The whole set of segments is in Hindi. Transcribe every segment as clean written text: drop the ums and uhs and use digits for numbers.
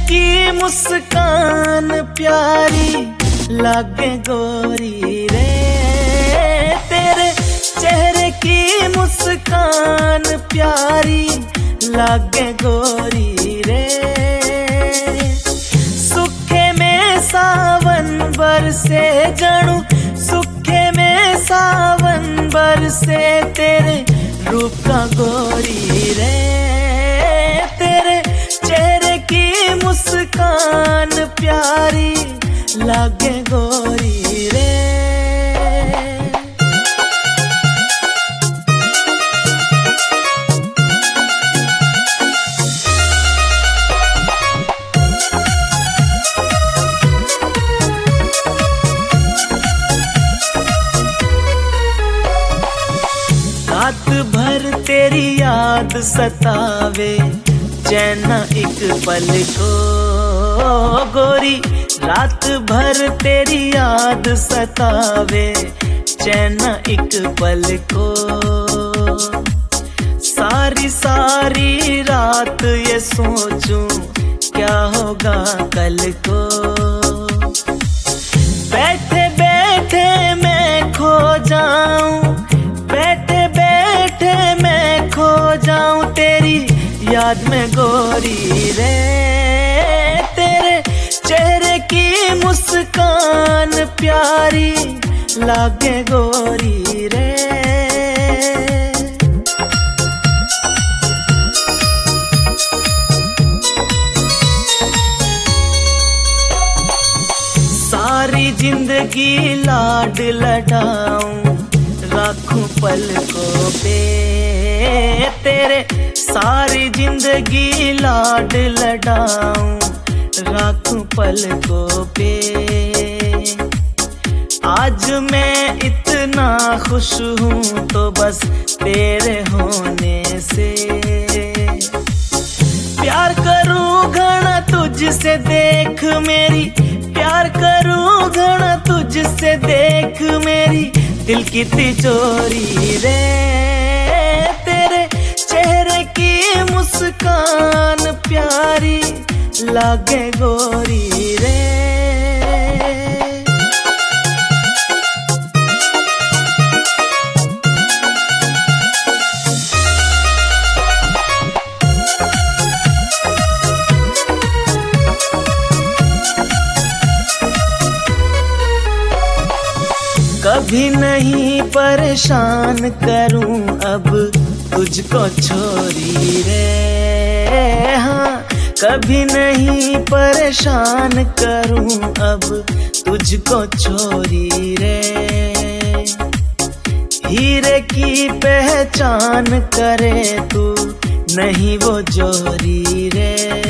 की मुस्कान प्यारी लागे गोरी रे, तेरे चेहरे की मुस्कान प्यारी लागे गोरी रे। सुखे में सावन बरसे जानू, सुखे में सावन बरसे तेरे रूप का गोरी रे, तेरे चेहरे की मुस्कान प्यारी लागे गोरी रे। रात भर तेरी याद सतावे चैन एक पल को गोरी, रात भर तेरी याद सतावे चैन एक पल को। सारी सारी रात ये सोचूं क्या होगा कल को। बैठे बैठे मैं खो जाऊं, बैठे बैठे मैं खो जाऊं तेरी याद में गोरी रे, तेरे चेहरे की मुस्कान प्यारी लागे गोरी रे। सारी जिंदगी लाड लडाऊं राखूं पलकों पे तेरे, सारी जिंदगी लाड लडाऊं राखूं पलकों पे। आज मैं इतना खुश हूँ तो बस तेरे होने से। प्यार करूँ घना तुझसे देख मेरी, प्यार करूँ घना तुझसे देख मेरी दिल की तिजोरी रे, तेरे चेहरे की मुस्कान प्यारी लागे गोरी रे। कभी नहीं परेशान करूं अब तुझको छोरी रे, हाँ कभी नहीं परेशान करूं अब तुझको छोरी रे। हीरे की पहचान करे तू नहीं वो जोरी रे।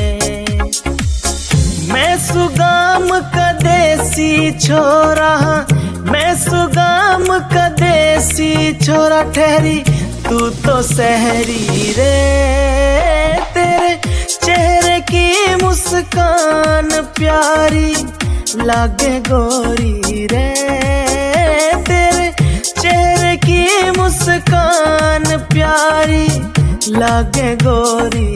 मैं सुगाम का देसी छोरा, मैं सुगाम का देसी छोरा ठहरी तू तो सहरी रे, तेरे चेहरे की मुस्कान प्यारी लागे गोरी रे, तेरे चेहरे की मुस्कान प्यारी लागे गोरी